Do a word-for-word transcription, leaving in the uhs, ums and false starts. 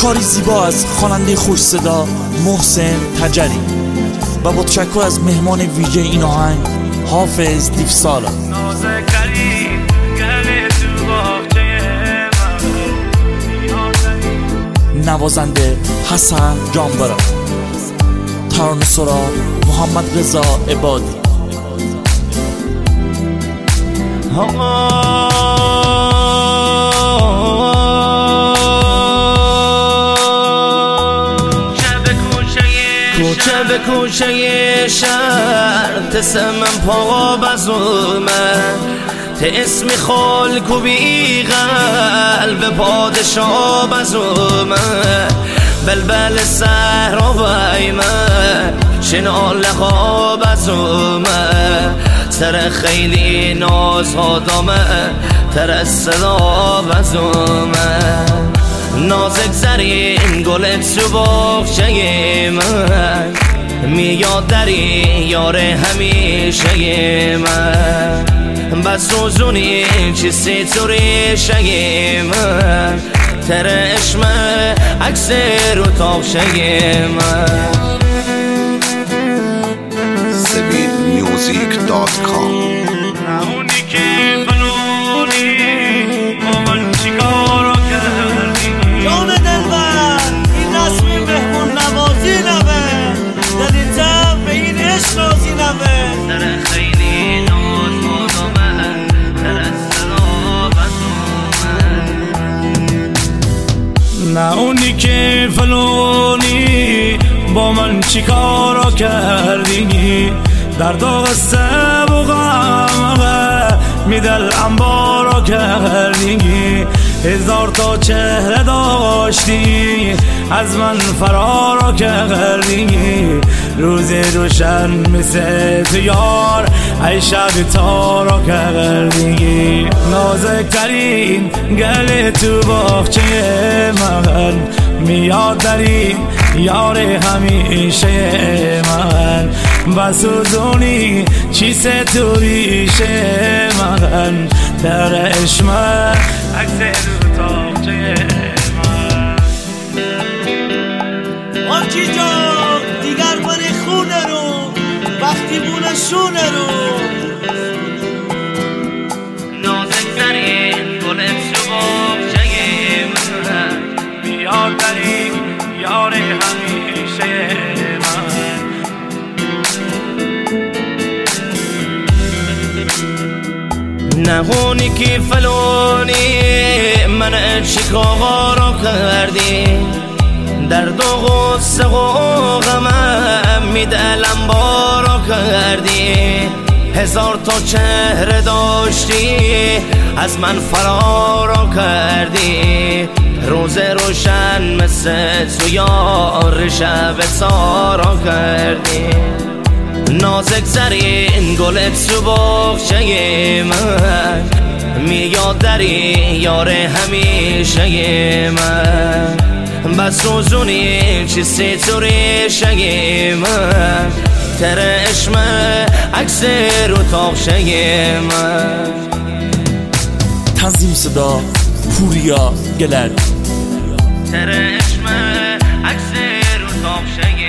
کاری زیبا از خواننده خوش صدا محسن تجری و با تشکر از مهمان ویژه این آهنگ حافظ دیفسالا. نوازنده حسن جانبرا، ترانه سرا محمد رضا عبادی. کوچه به کوچه شهر تسمم پا بزومه تسمی خال کوبی قلب پادشاه بزومه بلبل صحرا بایمه شنال ها بزومه تر خیلی ناز ها دامه تر صدا بزومه نازک زرین گل تو باغچه من میاد دری یار همیشه من بس روزونی چیزی تو ریشه من تر عشمه عکس رو تاقشه من. سبیل میوزیک دات کام. اونی که فلونی با من چیکارا کردی جان دلبر این رسمی مهمون نوازی نوه دلیتم به این عشق نازی نوه تر خیلی ناز بادامه تر صدا بزومه نه اونی که فلونی با من چیکارا کردی در داغ سب و غمغه میدل انبارا کردی هزار تا چهره داشتی از من فرارا کردی روز روشن مثل تو یار ای شب تارا کردی نازکترین گل تو باغچه من میاد داری یار همیشه من بسوزونی چیزه تو ریشه من در عشمه عکس رو تاقچه من. آنچی جان دیگر من خونه رو وقتی بونه شونه رو نازکترین گل تو باغچه من میاد داری یار همیشه من. نهونی که فلونی من چیکارا کردی درد و غصه و غمم میدلم بارا کردی هزار تا چهره داشتی از من فرارا کردی روز روشن مثل تو یار شب سارا کردی نازک زرین گل تو باغچه من میاد دری یار همیشه من بس روزونی چیزی تو ریشه من تر عشمه عکس رو تاقشه من. تنظیم صدا پوریا گلر. تر عشمه عکس رو تاقشه